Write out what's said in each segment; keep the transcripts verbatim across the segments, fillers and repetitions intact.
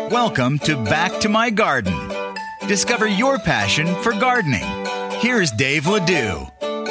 Welcome to Back to My Garden. Discover your passion for gardening. Here's Dave Ledoux.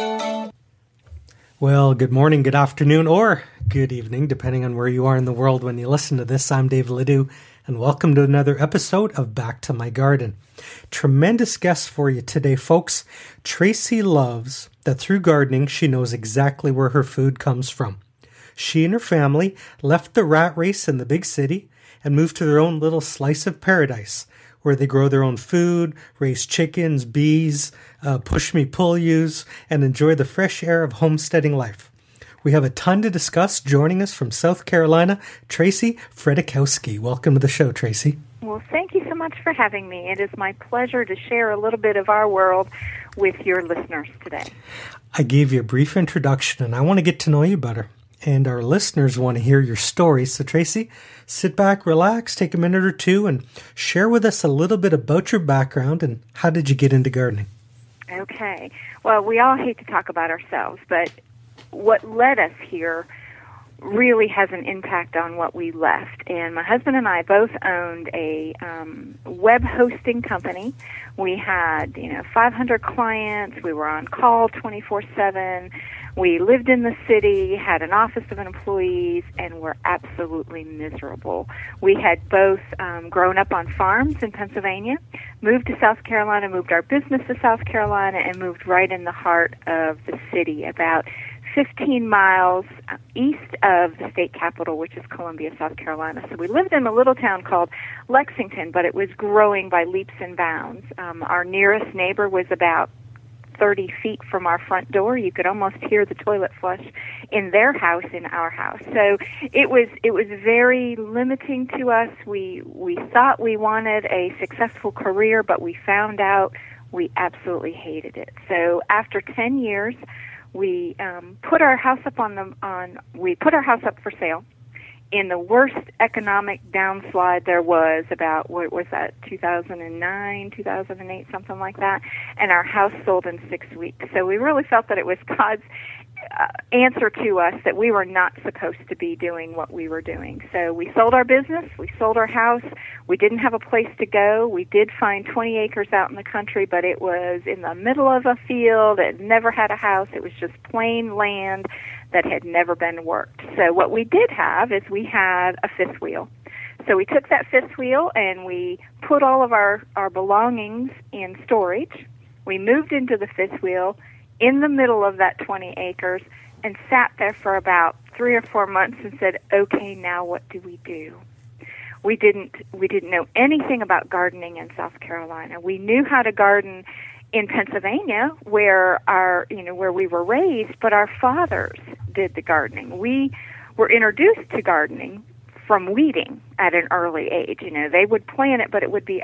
Well, good morning, good afternoon, or good evening, depending on where you are in the world when you listen to this. I'm Dave Ledoux, and welcome to another episode of Back to My Garden. Tremendous guest for you today, folks. Tracy loves that through gardening, she knows exactly where her food comes from. She and her family left the rat race in the big city and moved to their own little slice of paradise, where they grow their own food, raise chickens, bees, uh, push me, pull yous, and enjoy the fresh air of homesteading life. We have a ton to discuss. Joining us from South Carolina, Tracy Fredikowski. Welcome to the show, Tracy. Well, thank you so much for having me. It is my pleasure to share a little bit of our world with your listeners today. I gave you a brief introduction, and I want to get to know you better. And our listeners want to hear your story. So, Tracy, sit back, relax, take a minute or two, and share with us a little bit about your background and how did you get into gardening? Okay. Well, we all hate to talk about ourselves, but what led us here really has an impact on what we left. And my husband and I both owned a um, web hosting company. We had, you know, five hundred clients. We were on call twenty-four seven. We lived in the city, had an office of employees, and were absolutely miserable. We had both um, grown up on farms in Pennsylvania, moved to South Carolina, moved our business to South Carolina, and moved right in the heart of the city, about fifteen miles east of the state capital, which is Columbia, South Carolina. So we lived in a little town called Lexington, but it was growing by leaps and bounds. Um, our nearest neighbor was about thirty feet from our front door. You could almost hear the toilet flush in their house, in our house. So it was it was very limiting to us. We we thought we wanted a successful career, but we found out we absolutely hated it. So after ten years, we um, put our house up on the on we put our house up for sale in the worst economic downslide there was, about, what was that, two thousand nine, two thousand eight, something like that, and our house sold in six weeks. So we really felt that it was God's uh, answer to us that we were not supposed to be doing what we were doing. So we sold our business, we sold our house, we didn't have a place to go. We did find twenty acres out in the country, but it was in the middle of a field. It never had a house. It was just plain land that had never been worked. So what we did have is we had a fifth wheel. So we took that fifth wheel and we put all of our, our belongings in storage. We moved into the fifth wheel in the middle of that twenty acres and sat there for about three or four months and said, okay, now what do we do? We didn't we didn't know anything about gardening in South Carolina. We knew how to garden in Pennsylvania, where our you know where we were raised, but our fathers did the gardening. We were introduced to gardening from weeding at an early age. You know, they would plant it, but it would be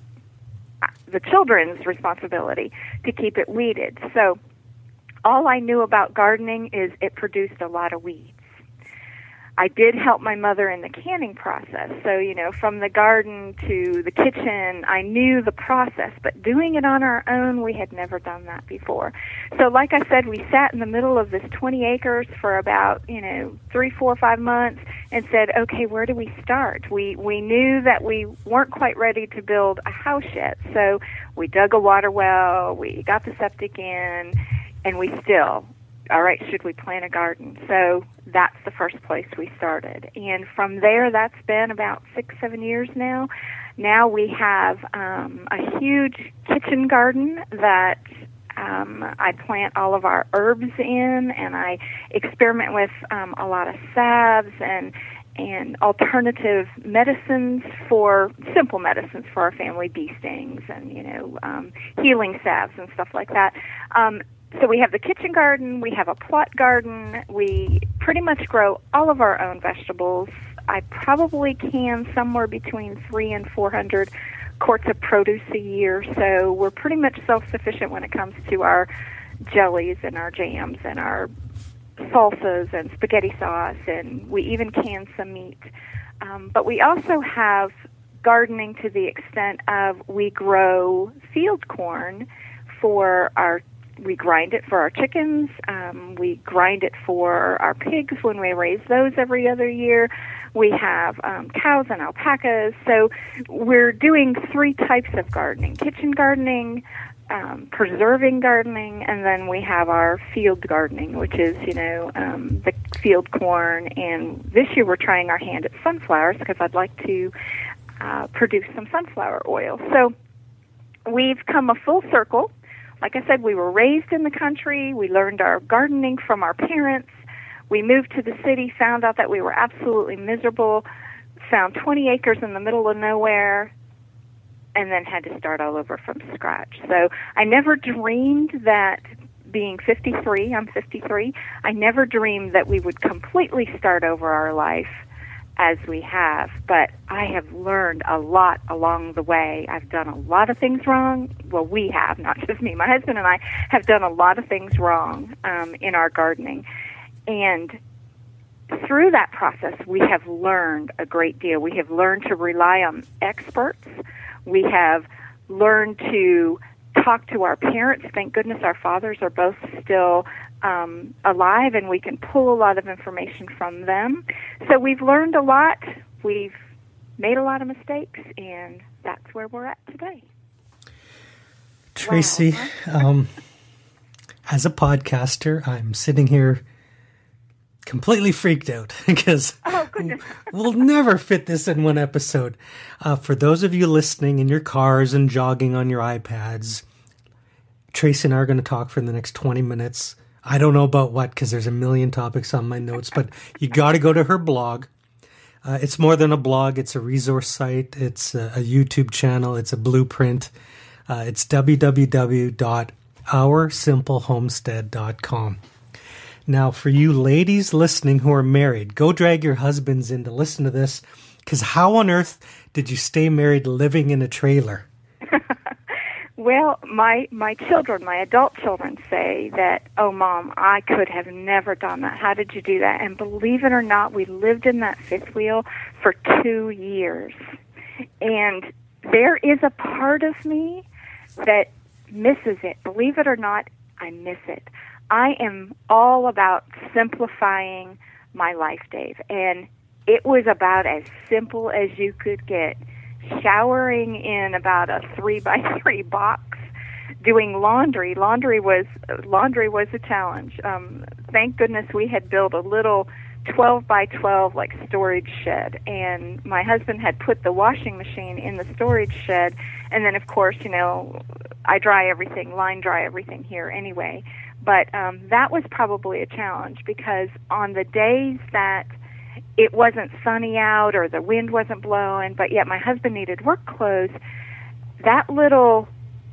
the children's responsibility to keep it weeded. So all I knew about gardening is it produced a lot of weeds. I did help my mother in the canning process. So, you know, from the garden to the kitchen, I knew the process, but doing it on our own, we had never done that before. So like I said, we sat in the middle of this twenty acres for about, you know, three, four, five months and said, okay, where do we start? We, we knew that we weren't quite ready to build a house yet. So we dug a water well, we got the septic in, and we still, all right, should we plant a garden? So that's the first place we started. And from there, that's been about six, seven years now. Now we have um, a huge kitchen garden that um, I plant all of our herbs in, and I experiment with um, a lot of salves and and alternative medicines for, simple medicines for our family, bee stings and, you know, um, healing salves and stuff like that. Um, So we have the kitchen garden, we have a plot garden, we pretty much grow all of our own vegetables. I probably can somewhere between three and four hundred quarts of produce a year, so we're pretty much self-sufficient when it comes to our jellies and our jams and our salsas and spaghetti sauce, and we even can some meat. Um, but we also have gardening to the extent of we grow field corn for our We grind it for our chickens. Um, we grind it for our pigs when we raise those every other year. We have um, cows and alpacas. So we're doing three types of gardening: kitchen gardening, um, preserving gardening, and then we have our field gardening, which is, you know, um, the field corn. And this year we're trying our hand at sunflowers because I'd like to uh, produce some sunflower oil. So we've come a full circle. Like I said, we were raised in the country. We learned our gardening from our parents. We moved to the city, found out that we were absolutely miserable, found twenty acres in the middle of nowhere, and then had to start all over from scratch. So I never dreamed that being fifty-three, I'm fifty-three, I never dreamed that we would completely start over our life as we have, but I have learned a lot along the way. I've done a lot of things wrong. Well, we have, not just me. My husband and I have done a lot of things wrong um, in our gardening. And through that process, we have learned a great deal. We have learned to rely on experts. We have learned to talk to our parents. Thank goodness our fathers are both still um, alive, and we can pull a lot of information from them. So we've learned a lot. We've made a lot of mistakes, and that's where we're at today. Tracy, wow. um, as a podcaster, I'm sitting here completely freaked out because oh, we'll never fit this in one episode. Uh, for those of you listening in your cars and jogging on your iPads, Tracy and I are going to talk for the next twenty minutes. I don't know about what, because there's a million topics on my notes, but you got to go to her blog. Uh, it's more than a blog. It's a resource site. It's a, a YouTube channel. It's a blueprint. Uh, it's w w w dot our simple homestead dot com. Now, for you ladies listening who are married, go drag your husbands in to listen to this, because how on earth did you stay married living in a trailer? Well, my my children, my adult children say that, oh, Mom, I could have never done that. How did you do that? And believe it or not, we lived in that fifth wheel for two years. And there is a part of me that misses it. Believe it or not, I miss it. I am all about simplifying my life, Dave. And it was about as simple as you could get. Showering in about a three by three box, doing laundry. Laundry was laundry was a challenge. Um, thank goodness we had built a little twelve by twelve like storage shed, and my husband had put the washing machine in the storage shed. And then, of course, you know, I dry everything, line dry everything here anyway. But um, that was probably a challenge, because on the days that it wasn't sunny out or the wind wasn't blowing, but yet my husband needed work clothes, that little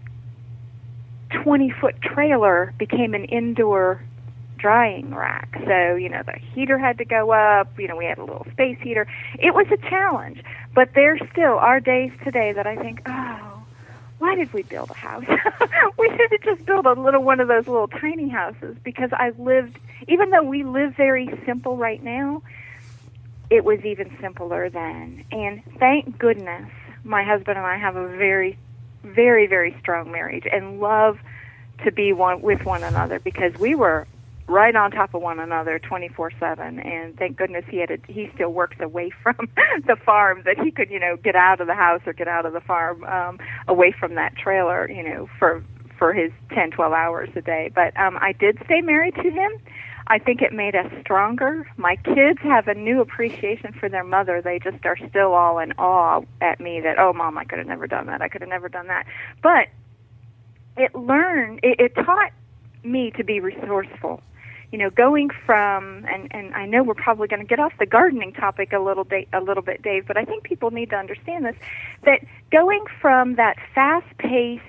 twenty-foot trailer became an indoor drying rack. So, you know, the heater had to go up. You know, we had a little space heater. It was a challenge. But there still are days today that I think, oh, why did we build a house? We should have just built a little one of those little tiny houses, because I lived, even though we live very simple right now, it was even simpler then. And thank goodness my husband and I have a very, very, very strong marriage and love to be one with one another, because we were right on top of one another twenty-four seven. And thank goodness he had a, he still works away from the farm, that he could, you know, get out of the house or get out of the farm, um, away from that trailer, you know, for for his ten, twelve hours a day. But um, I did stay married to him. I think it made us stronger. My kids have a new appreciation for their mother. They just are still all in awe at me that, oh, Mom, I could have never done that. I could have never done that. But it learned, it, it taught me to be resourceful. You know, going from, and, and I know we're probably going to get off the gardening topic a little, da- a little bit, Dave, but I think people need to understand this, that going from that fast-paced,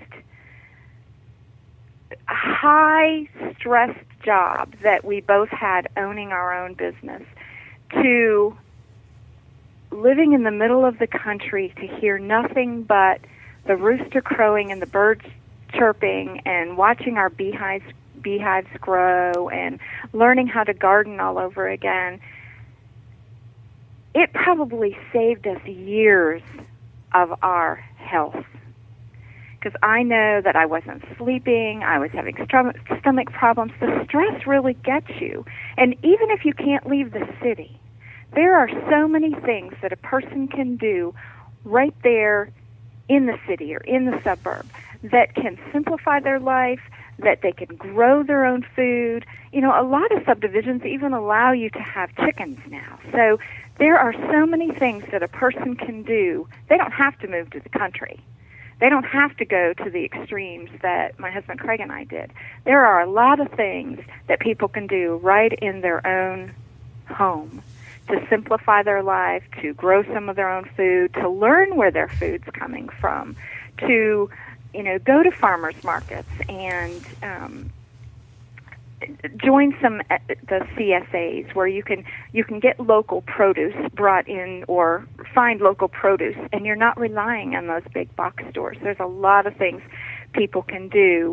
high-stressed job that we both had owning our own business to living in the middle of the country to hear nothing but the rooster crowing and the birds chirping and watching our beehives beehives grow and learning how to garden all over again, it probably saved us years of our health. Because I know that I wasn't sleeping, I was having strum- stomach problems. The stress really gets you. And even if you can't leave the city, There are so many things that a person can do right there in the city or in the suburb that can simplify their life, that they can grow their own food. You know, a lot of subdivisions even allow you to have chickens now. So there are so many things that a person can do. They don't have to move to the country. They don't have to go to the extremes that my husband Craig and I did. There are a lot of things that people can do right in their own home to simplify their life, to grow some of their own food, to learn where their food's coming from, to, you know, go to farmers markets and um, join some uh, the C S As where you can you can get local produce brought in or find local produce, and you're not relying on those big box stores. There's a lot of things people can do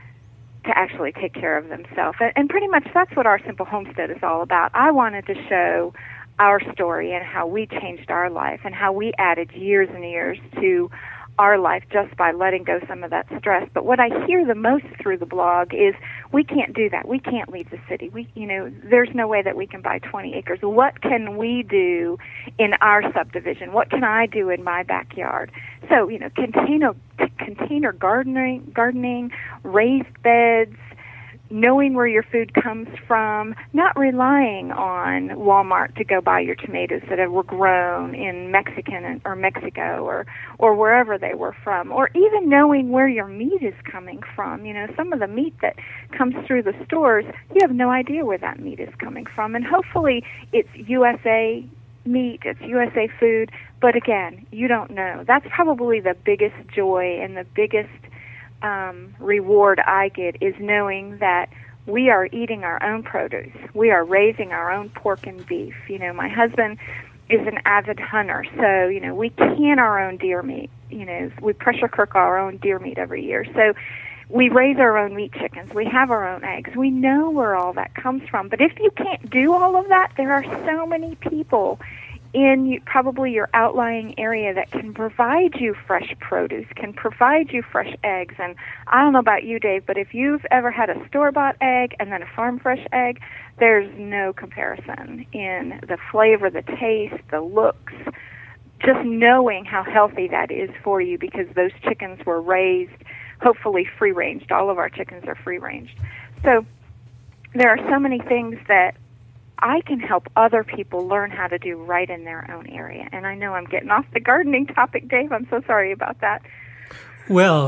to actually take care of themselves, and, and pretty much that's what our Simple Homestead is all about. I wanted to show our story and how we changed our life and how we added years and years to our life just by letting go some of that stress. But what I hear the most through the blog is we can't do that. We can't leave the city. We, you know, there's no way that we can buy twenty acres. What can we do in our subdivision? What can I do in my backyard? So, you know, container container gardening, gardening, raised beds, knowing where your food comes from, not relying on Walmart to go buy your tomatoes that were grown in Mexican or Mexico or, or wherever they were from, or even knowing where your meat is coming from. You know, some of the meat that comes through the stores, you have no idea where that meat is coming from, and hopefully it's U S A meat, it's U S A food, but again, you don't know. That's probably the biggest joy and the biggest Um, reward I get is knowing that we are eating our own produce. We are raising our own pork and beef. You know, my husband is an avid hunter, so, you know, we can our own deer meat. You know, we pressure cook our own deer meat every year. So we raise our own meat chickens. We have our own eggs. We know where all that comes from. But if you can't do all of that, there are so many people in you, probably your outlying area that can provide you fresh produce, can provide you fresh eggs. And I don't know about you, Dave, but if you've ever had a store-bought egg and then a farm-fresh egg, there's no comparison in the flavor, the taste, the looks, just knowing how healthy that is for you because those chickens were raised, hopefully free-ranged. All of our chickens are free-ranged. So there are so many things that I can help other people learn how to do right in their own area. And I know I'm getting off the gardening topic, Dave. I'm so sorry about that. Well,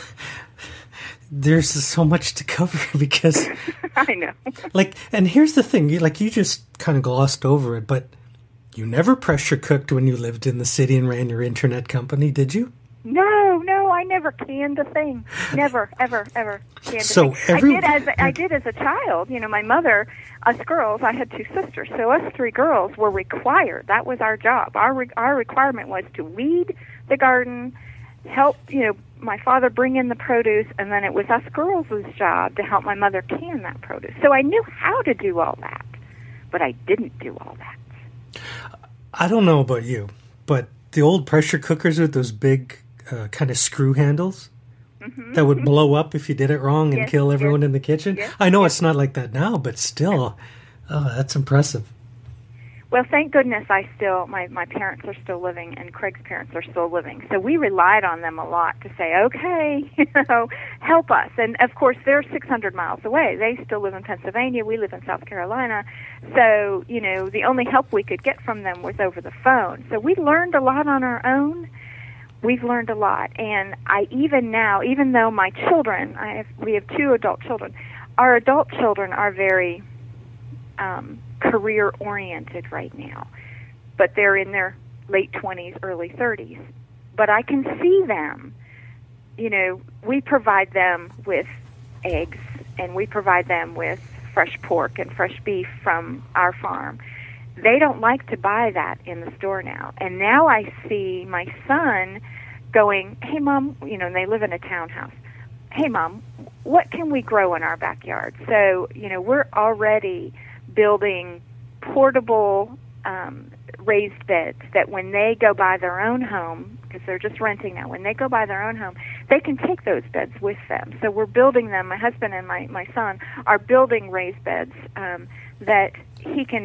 there's so much to cover because I know. Like, and here's the thing, you, like you just kind of glossed over it, but you never pressure cooked when you lived in the city and ran your internet company, did you? No, no, I never canned a thing. Never, ever, ever canned so a thing. Every, I did as I did as a child. You know, my mother, us girls, I had two sisters, so us three girls were required. That was our job. Our re- our requirement was to weed the garden, help, you know, my father bring in the produce, and then it was us girls' job to help my mother can that produce. So I knew how to do all that, but I didn't do all that. I don't know about you, but the old pressure cookers with those big uh, kind of screw handles mm-hmm. that would blow up if you did it wrong and yes, kill everyone yes, in the kitchen. Yes, I know yes. it's not like that now, but still, oh, that's impressive. Well, thank goodness I still, my, my parents are still living and Craig's parents are still living. So we relied on them a lot to say, okay, you know, help us. And, of course, they're six hundred miles away. They still live in Pennsylvania. We live in South Carolina. So, you know, the only help we could get from them was over the phone. So we learned a lot on our own. We've learned a lot. And I even now, even though my children, I have, we have two adult children, our adult children are very um, career-oriented right now. But they're in their late twenties, early thirties. But I can see them. You know, we provide them with eggs, and we provide them with fresh pork and fresh beef from our farm. They don't like to buy that in the store now. And now I see my son going, hey, Mom, you know, and they live in a townhouse. Hey, Mom, what can we grow in our backyard? So, you know, we're already building portable um, raised beds that when they go buy their own home, because they're just renting now, when they go buy their own home, they can take those beds with them. So we're building them. My husband and my, my son are building raised beds um, that he can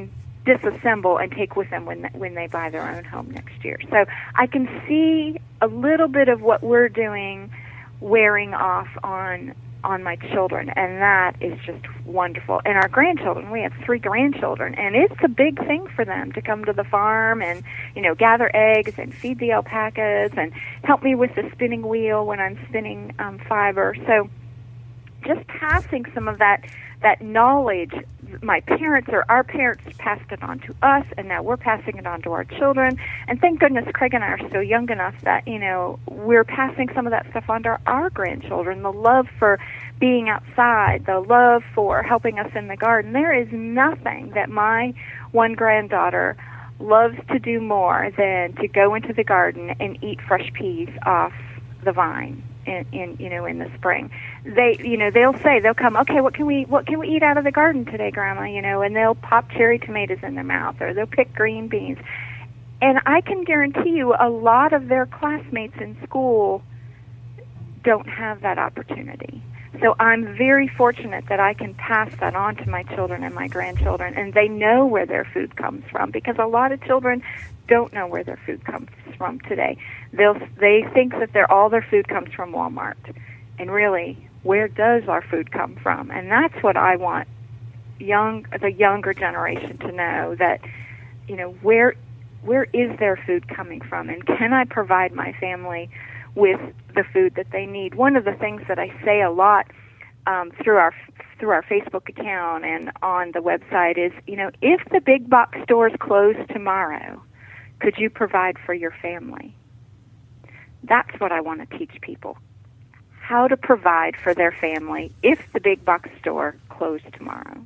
disassemble and take with them when when they buy their own home next year. So I can see a little bit of what we're doing wearing off on on my children, and that is just wonderful. And our grandchildren, we have three grandchildren, and it's a big thing for them to come to the farm and, you know, gather eggs and feed the alpacas and help me with the spinning wheel when I'm spinning um, fiber. So just passing some of that that knowledge, my parents or our parents passed it on to us, and now we're passing it on to our children. And thank goodness Craig and I are still young enough that, you know, we're passing some of that stuff on to our grandchildren, the love for being outside, the love for helping us in the garden. There is nothing that my one granddaughter loves to do more than to go into the garden and eat fresh peas off the vine. In, in you know in the spring, they you know they'll say they'll come, okay, what can we what can we eat out of the garden today, Grandma? You know, and they'll pop cherry tomatoes in their mouth, or they'll pick green beans. And I can guarantee you, a lot of their classmates in school don't have that opportunity. So I'm very fortunate that I can pass that on to my children and my grandchildren, and they know where their food comes from, because a lot of children don't know where their food comes from today. They'll they think that their all their food comes from Walmart, and really, where does our food come from? And that's what I want young the younger generation to know, that, you know, where where is their food coming from, and can I provide my family with the food that they need? One of the things that I say a lot um, through our through our Facebook account and on the website is, you know, if the big box stores close tomorrow, could you provide for your family? That's what I want to teach people, how to provide for their family if the big box store closed tomorrow.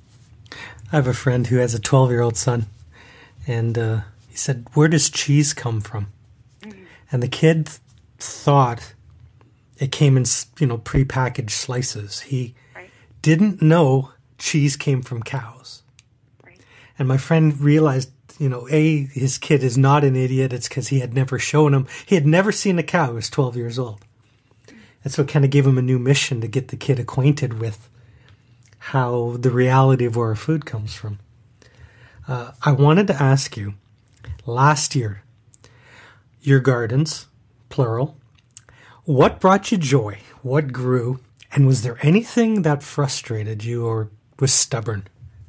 I have a friend who has a twelve-year-old son, and uh, he said, where does cheese come from? Mm-hmm. And the kid th- thought it came in, you know, prepackaged slices. He right. didn't know cheese came from cows. Right. And my friend realized, you know, A, his kid is not an idiot. It's because he had never shown him. He had never seen a cow. He was twelve years old. And so it kind of gave him a new mission to get the kid acquainted with how the reality of where our food comes from. Uh, I wanted to ask you, last year, your gardens, plural, what brought you joy? What grew? And was there anything that frustrated you or was stubborn?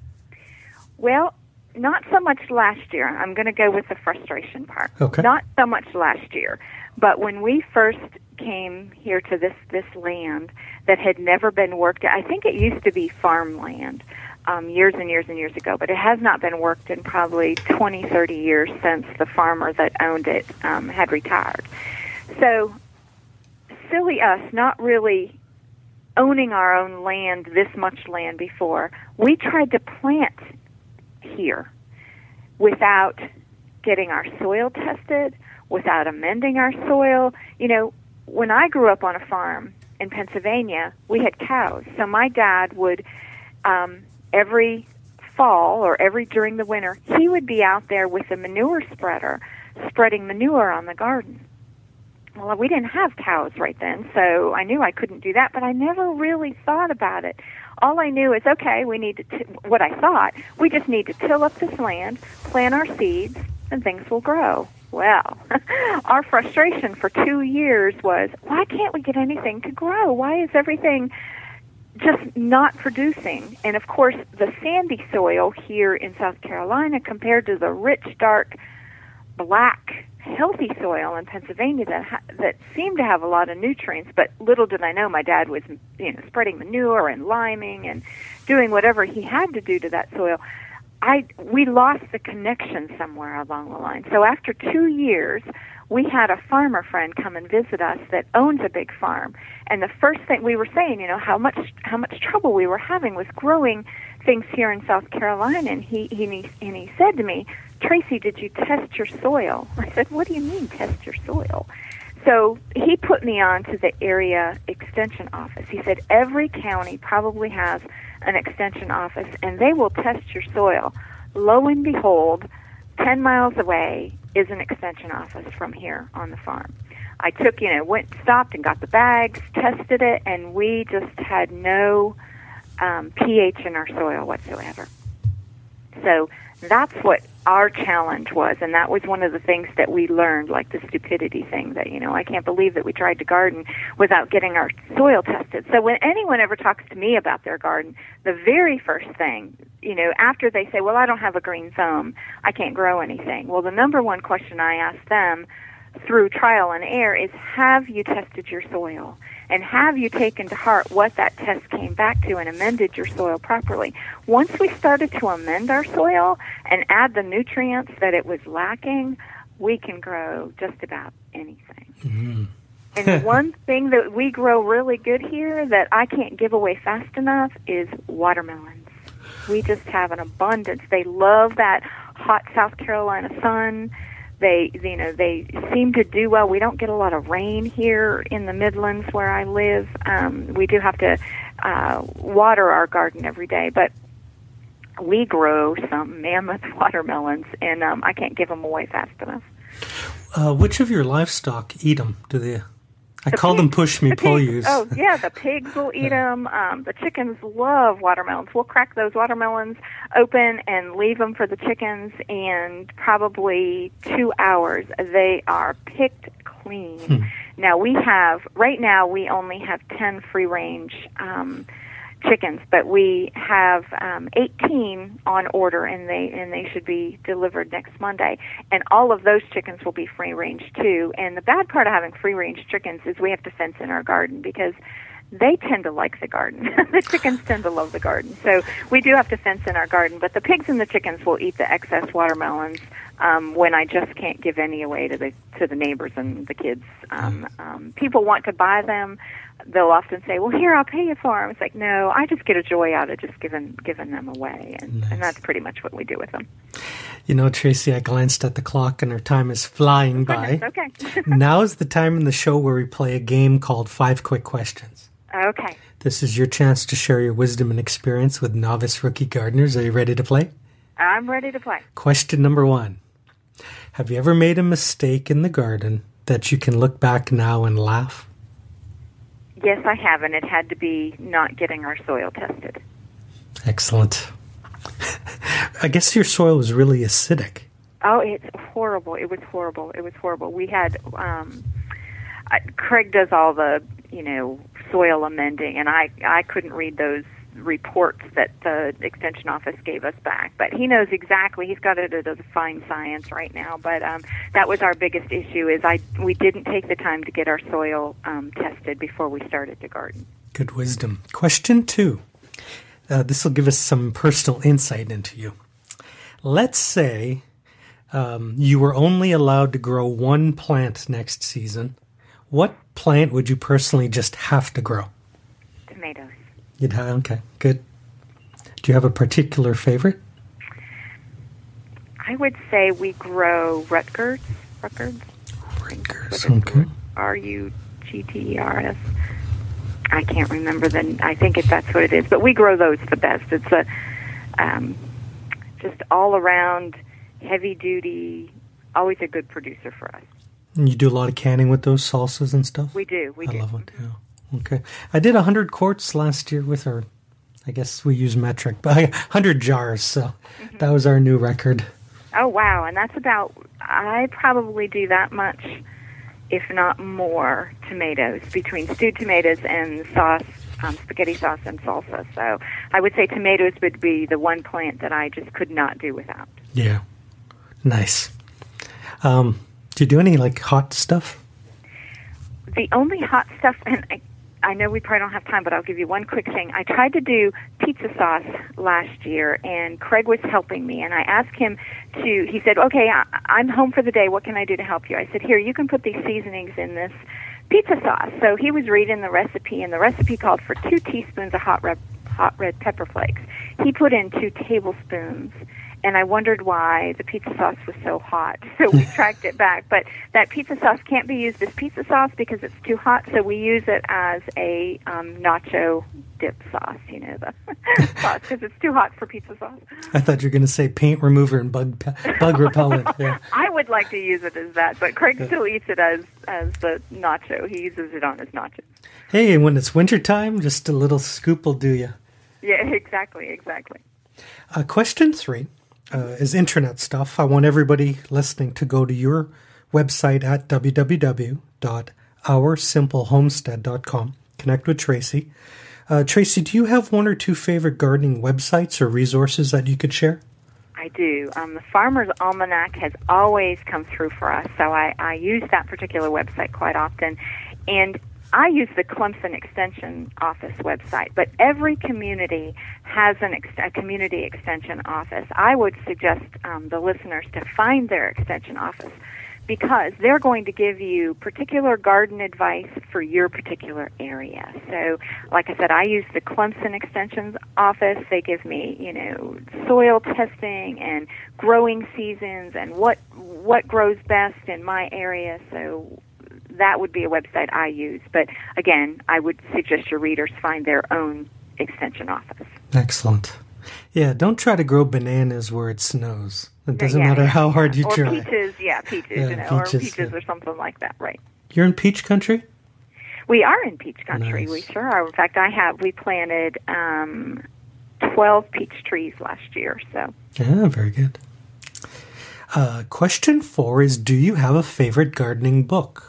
Well, not so much last year. I'm going to go with the frustration part. Okay. Not so much last year. But when we first came here to this, this land that had never been worked, I think it used to be farmland um, years and years and years ago, but it has not been worked in probably twenty, thirty years since the farmer that owned it um, had retired. So, silly us, not really owning our own land, this much land before, we tried to plant here without getting our soil tested, without amending our soil. You know, when I grew up on a farm in Pennsylvania, we had cows. So my dad would, um, every fall or every during the winter, he would be out there with a manure spreader spreading manure on the garden. Well, we didn't have cows right then, so I knew I couldn't do that, but I never really thought about it. All I knew is, okay, we need to, t- what I thought, we just need to till up this land, plant our seeds, and things will grow. Well, our frustration for two years was, why can't we get anything to grow? Why is everything just not producing? And, of course, the sandy soil here in South Carolina compared to the rich, dark, black, healthy soil in Pennsylvania that ha- that seemed to have a lot of nutrients, but little did I know my dad was, you know, spreading manure and liming and doing whatever he had to do to that soil. I we lost the connection somewhere along the line. So after two years, we had a farmer friend come and visit us that owns a big farm, and the first thing we were saying, you know, how much how much trouble we were having with growing things here in South Carolina, and he he and he said to me, Tracy, did you test your soil? I said, what do you mean test your soil? So he put me on to the area extension office. He said every county probably has an extension office, and they will test your soil. Lo and behold, ten miles away is an extension office from here on the farm. I took, you know, went, stopped and got the bags, tested it, and we just had no um, pH in our soil whatsoever. So that's what our challenge was, and that was one of the things that we learned, like the stupidity thing that, you know, I can't believe that we tried to garden without getting our soil tested. So when anyone ever talks to me about their garden, the very first thing, you know, after they say, well, I don't have a green thumb, I can't grow anything. Well, the number one question I ask them through trial and error is, have you tested your soil? And have you taken to heart what that test came back to and amended your soil properly? Once we started to amend our soil and add the nutrients that it was lacking, we can grow just about anything. Mm-hmm. And one thing that we grow really good here that I can't give away fast enough is watermelons. We just have an abundance. They love that hot South Carolina sun. They, you know, they seem to do well. We don't get a lot of rain here in the Midlands where I live. Um, we do have to uh, water our garden every day, but we grow some mammoth watermelons, and um, I can't give them away fast enough. Uh, which of your livestock eat them? Do they? I the call pig, them push me, the pull pigs, yous. Oh, yeah, the pigs will eat them. Um, the chickens love watermelons. We'll crack those watermelons open and leave them for the chickens, and probably two hours they are picked clean. Hmm. Now, we have, right now, we only have ten free-range um chickens, but we have um, eighteen on order, and they and they should be delivered next Monday. And all of those chickens will be free range too. And the bad part of having free range chickens is we have to fence in our garden because they tend to like the garden. The chickens tend to love the garden, so we do have to fence in our garden. But the pigs and the chickens will eat the excess watermelons um, when I just can't give any away to the to the neighbors and the kids. Um, um, people want to buy them. They'll often say, well, here, I'll pay you for them. It's like, no, I just get a joy out of just giving giving them away. And, nice. And that's pretty much what we do with them. You know, Tracy, I glanced at the clock and our time is flying by. Okay. Now is the time in the show where we play a game called Five Quick Questions. Okay. This is your chance to share your wisdom and experience with novice rookie gardeners. Are you ready to play? I'm ready to play. Question number one. Have you ever made a mistake in the garden that you can look back now and laugh? Yes, I have, and it had to be not getting our soil tested. Excellent. I guess your soil was really acidic. Oh, it's horrible. It was horrible. It was horrible. We had, um, I, Craig does all the, you know, soil amending, and I, I couldn't read those reports that the extension office gave us back, but he knows exactly. He's got it at a fine science right now, but um, that was our biggest issue is I we didn't take the time to get our soil um, tested before we started to garden. Good wisdom. Question two. Uh, this will give us some personal insight into you. Let's say um, you were only allowed to grow one plant next season. What plant would you personally just have to grow? Tomatoes. You'd have, okay, good. Do you have a particular favorite? I would say we grow Rutgers. Rutgers? Rutgers, okay. R U G T E R S. I can't remember the, I think if that's what it is, but we grow those the best. It's a um, just all around heavy duty, always a good producer for us. And you do a lot of canning with those salsas and stuff? We do, we I do. I love it, yeah. Okay. I did one hundred quarts last year with our, I guess we use metric, but one hundred jars, so mm-hmm. That was our new record. Oh, wow. And that's about, I probably do that much, if not more, tomatoes, between stewed tomatoes and sauce, um, spaghetti sauce and salsa. So I would say tomatoes would be the one plant that I just could not do without. Yeah. Nice. Um, do you do any, like, hot stuff? The only hot stuff, and I, I know we probably don't have time, but I'll give you one quick thing. I tried to do pizza sauce last year, and Craig was helping me, and I asked him to, he said, okay, I, I'm home for the day. What can I do to help you? I said, here, you can put these seasonings in this pizza sauce. So he was reading the recipe, and the recipe called for two teaspoons of hot red, hot red pepper flakes. He put in two tablespoons, and I wondered why the pizza sauce was so hot. So we tracked it back. But that pizza sauce can't be used as pizza sauce because it's too hot, so we use it as a um, nacho dip sauce, you know, the sauce, because it's too hot for pizza sauce. I thought you were going to say paint remover and bug bug repellent. Yeah. I would like to use it as that, but Craig still eats it as, as the nacho. He uses it on his nachos. Hey, when it's wintertime, just a little scoop will do you. Yeah, exactly, exactly. Uh, question three. uh, is internet stuff. I want everybody listening to go to your website at w w w dot our simple homestead dot com. Connect with Tracy. Uh, Tracy, do you have one or two favorite gardening websites or resources that you could share? I do. Um, the Farmer's Almanac has always come through for us, so I, I use that particular website quite often. And I use the Clemson Extension Office website, but every community has an ex- a community extension office. I would suggest um, the listeners to find their extension office because they're going to give you particular garden advice for your particular area. So, like I said, I use the Clemson Extension office. They give me, you know, soil testing and growing seasons and what what grows best in my area. So that would be a website I use. But again, I would suggest your readers find their own extension office. Excellent. Yeah, don't try to grow bananas where it snows. It doesn't yeah, matter yeah, how yeah. hard you or try. Or peaches, yeah, peaches, yeah, you know, peaches, or peaches yeah. or something like that, right. You're in peach country? We are in peach country. Nice. We sure are. In fact, I have, we planted um, twelve peach trees last year, so. Yeah, very good. Uh, question four is, do you have a favorite gardening book?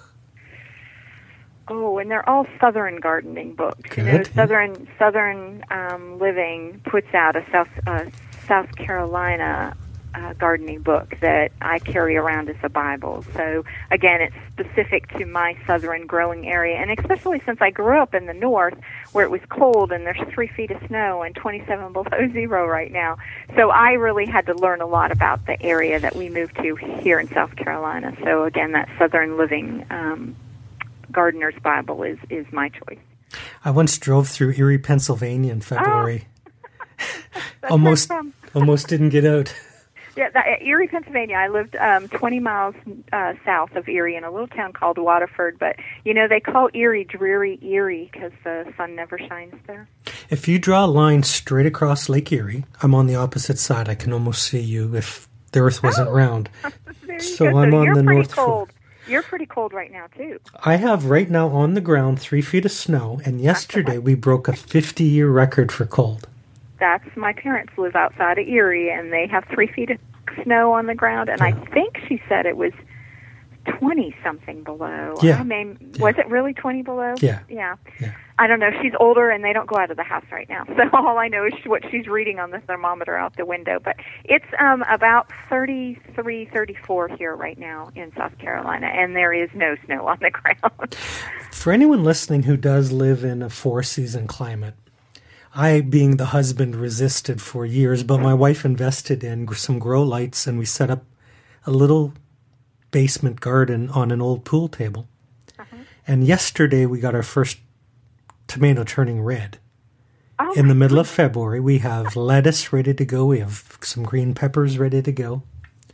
Oh, and they're all Southern gardening books. Good. You know, Southern Southern um, Living puts out a South uh, South Carolina uh, gardening book that I carry around as a Bible. So again, it's specific to my southern growing area, and especially since I grew up in the north where it was cold and there's three feet of snow and twenty-seven below zero right now. So I really had to learn a lot about the area that we moved to here in South Carolina. So again, that Southern Living Um, Gardener's Bible is, is my choice. I once drove through Erie, Pennsylvania in February. Oh, almost almost didn't get out. Yeah, that, uh, Erie, Pennsylvania. I lived um, twenty miles uh, south of Erie in a little town called Waterford. But, you know, they call Erie dreary Erie because the sun never shines there. If you draw a line straight across Lake Erie, I'm on the opposite side. I can almost see you if the earth wasn't oh, round. So I'm on you're the pretty north cold. shore. You're pretty cold right now, too. I have right now on the ground three feet of snow, and yesterday we broke a fifty-year record for cold. That's my parents live outside of Erie, and they have three feet of snow on the ground, and yeah. I think she said it was twenty-something below. Yeah. I mean, yeah. was it really twenty below? Yeah. Yeah. yeah. I don't know. She's older, and they don't go out of the house right now. So all I know is what she's reading on the thermometer out the window. But it's um, about thirty-three, thirty-four here right now in South Carolina, and there is no snow on the ground. For anyone listening who does live in a four-season climate, I, being the husband, resisted for years, but my wife invested in some grow lights, and we set up a little basement garden on an old pool table. Uh-huh. And yesterday we got our first tomato turning red. Oh, in the middle of February, we have lettuce ready to go. We have some green peppers ready to go.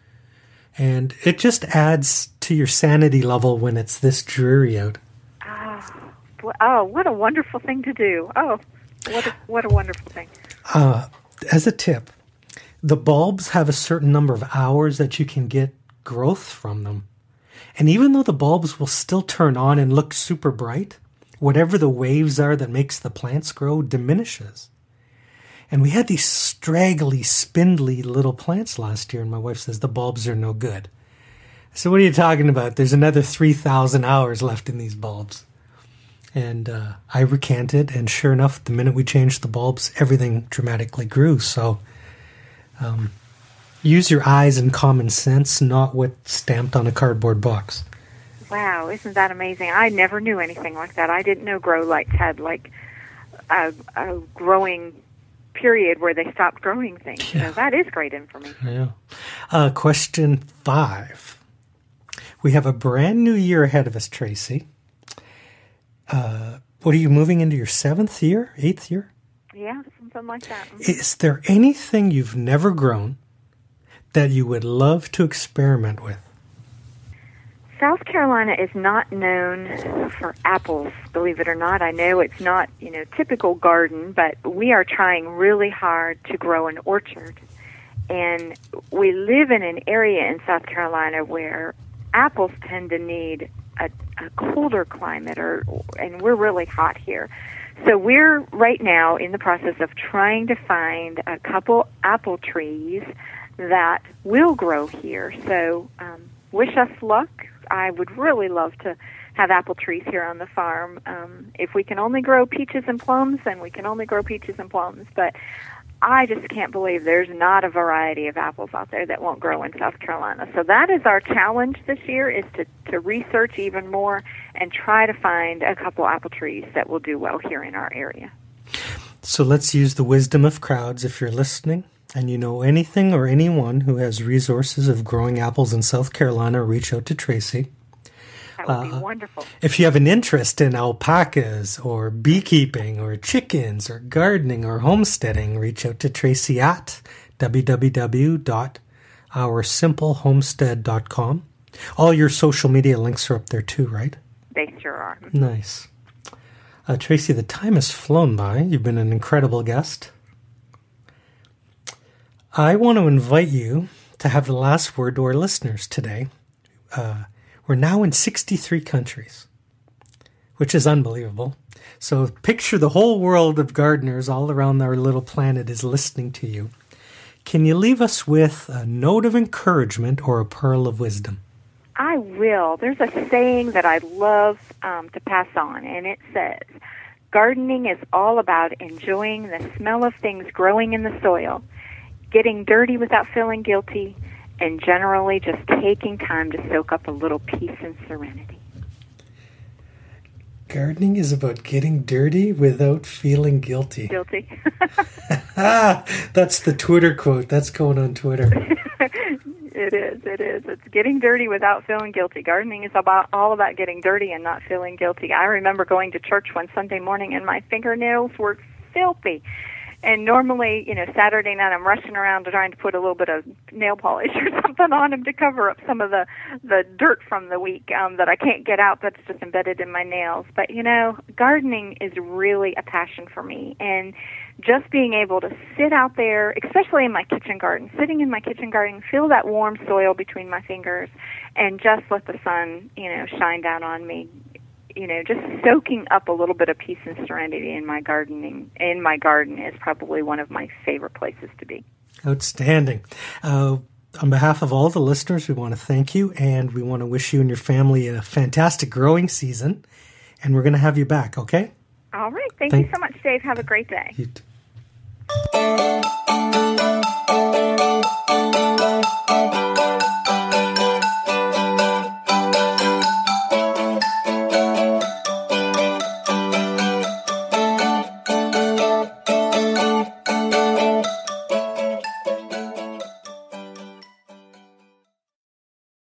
And it just adds to your sanity level when it's this dreary out. Oh, oh what a wonderful thing to do. Oh, what a, what a wonderful thing. Uh, as a tip, the bulbs have a certain number of hours that you can get growth from them. And even though the bulbs will still turn on and look super bright, whatever the waves are that makes the plants grow diminishes. And we had these straggly, spindly little plants last year, and my wife says the bulbs are no good. So what are you talking about? There's another three thousand hours left in these bulbs. And uh, I recanted, and sure enough, the minute we changed the bulbs, everything dramatically grew. So um, use your eyes and common sense, not what's stamped on a cardboard box. Wow, isn't that amazing? I never knew anything like that. I didn't know grow lights had like a, a growing period where they stopped growing things. Yeah. So that is great information. Yeah. Uh, question five. We have a brand new year ahead of us, Tracy. Uh, what are you moving into your seventh year, eighth year? Yeah, something like that. Mm-hmm. Is there anything you've never grown that you would love to experiment with? South Carolina is not known for apples, believe it or not. I know it's not, you know, typical garden, but we are trying really hard to grow an orchard. And we live in an area in South Carolina where apples tend to need a, a colder climate, or and we're really hot here. So we're right now in the process of trying to find a couple apple trees that will grow here. So um, wish us luck. I would really love to have apple trees here on the farm. Um, if we can only grow peaches and plums, then we can only grow peaches and plums. But I just can't believe there's not a variety of apples out there that won't grow in South Carolina. So that is our challenge this year, is to, to research even more and try to find a couple apple trees that will do well here in our area. So let's use the wisdom of crowds. If you're listening and you know anything or anyone who has resources of growing apples in South Carolina, reach out to Tracy. That would Uh, be wonderful. If you have an interest in alpacas or beekeeping or chickens or gardening or homesteading, reach out to Tracy at w w w dot our simple homestead dot com. All your social media links are up there too, right? They sure are. Nice. Uh, Tracy, the time has flown by. You've been an incredible guest. I want to invite you to have the last word to our listeners today. Uh, we're now in sixty-three countries, which is unbelievable. So picture the whole world of gardeners all around our little planet is listening to you. Can you leave us with a note of encouragement or a pearl of wisdom? I will. There's a saying that I love um, to pass on, and it says, gardening is all about enjoying the smell of things growing in the soil, getting dirty without feeling guilty, and generally just taking time to soak up a little peace and serenity. Gardening is about getting dirty without feeling guilty. Guilty. Ah, that's the Twitter quote. That's going on Twitter. It is, it is. It's getting dirty without feeling guilty. Gardening is about all about getting dirty and not feeling guilty. I remember going to church one Sunday morning and my fingernails were filthy. And normally, you know, Saturday night I'm rushing around trying to put a little bit of nail polish or something on them to cover up some of the, the dirt from the week um, that I can't get out that's just embedded in my nails. But, you know, gardening is really a passion for me. And just being able to sit out there, especially in my kitchen garden, sitting in my kitchen garden, feel that warm soil between my fingers, and just let the sun, you know, shine down on me. You know, just soaking up a little bit of peace and serenity in my gardening, in my garden is probably one of my favorite places to be. Outstanding. Uh, on behalf of all the listeners, we want to thank you, and we want to wish you and your family a fantastic growing season, and we're going to have you back, okay? All right. Thank, Thank you so much, Dave. Have a great day. You too.